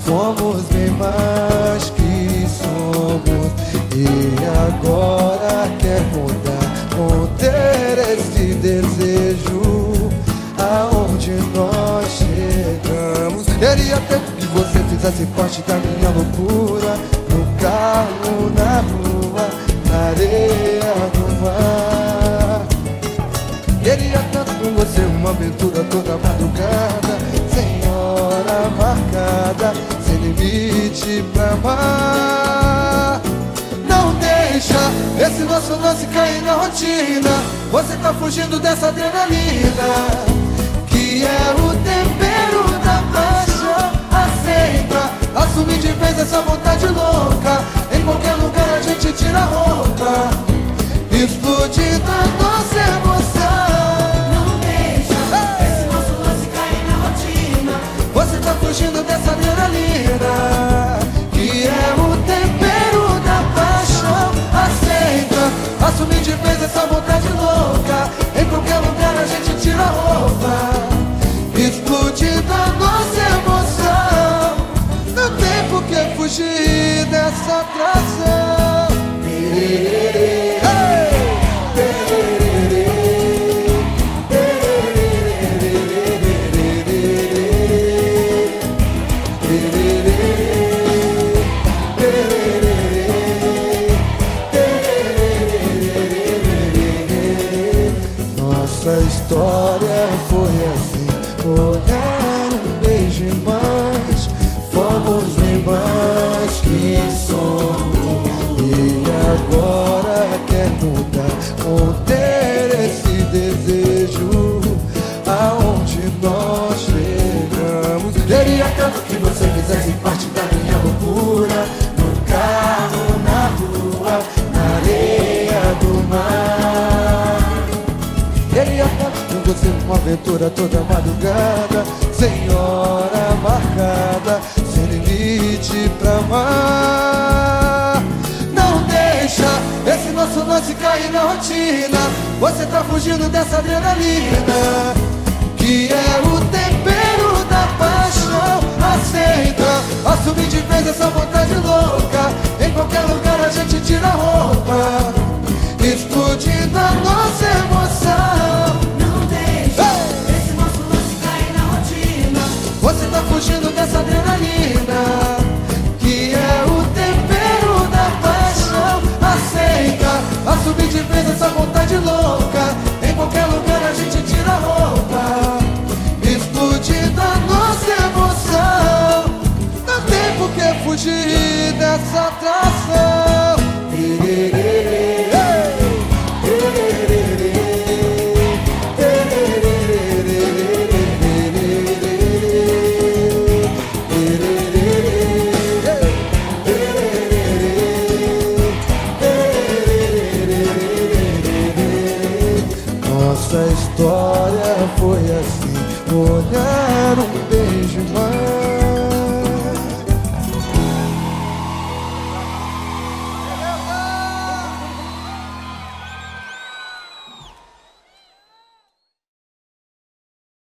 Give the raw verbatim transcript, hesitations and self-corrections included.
fomos bem mais que somos. E agora quer mudar, conter esse desejo. Aonde nós chegamos, queria tanto que você fizesse parte da minha loucura. No carro, na rua, na areia do mar. Queria tanto com você uma aventura toda madrugada, sem hora marcada, sem limite pra amar. Não deixa esse nosso lance cair na rotina. Você tá fugindo dessa adrenalina, que é o tempero da paixão. Aceita, assume de vez essa vontade louca. Em qualquer lugar a gente tira a roupa, explodindo a nossa emoção. Não deixa hey! esse nosso lance cair na rotina. Você tá fugindo dessa adrenalina, que é o tempero da paixão. Aceita, assume de vez essa vontade louca. Em qualquer lugar a gente tira a roupa, explodindo a nossa emoção. Não tem por que fugir dessa atração. Hey! Nossa história foi assim, olhar um beijo mais, fomos bem mais que somos. E agora quer mudar, conter esse desejo. Aonde nós chegamos, queria tanto que você fizesse parte da minha loucura. No carro, na rua, na areia do mar. Queria tanto com você uma aventura toda madrugada, sem hora marcada, sem limite pra amar. Não deixa esse nosso lance cair na rotina. Você tá fugindo dessa adrenalina, que é o tempero da paixão. Aceita, assume de vez essa vontade louca. Em qualquer lugar a gente tira a roupa, explodindo a nossa emoção. Não deixa hey! esse nosso lance cair na rotina. Você tá fugindo dessa adrenalina, que é o tempero da paixão. Aceita, assume de vez essa vontade louca. Em qualquer lugar a gente tira a roupa, explodindo a nossa emoção. Não tem por que fugir dessa atração.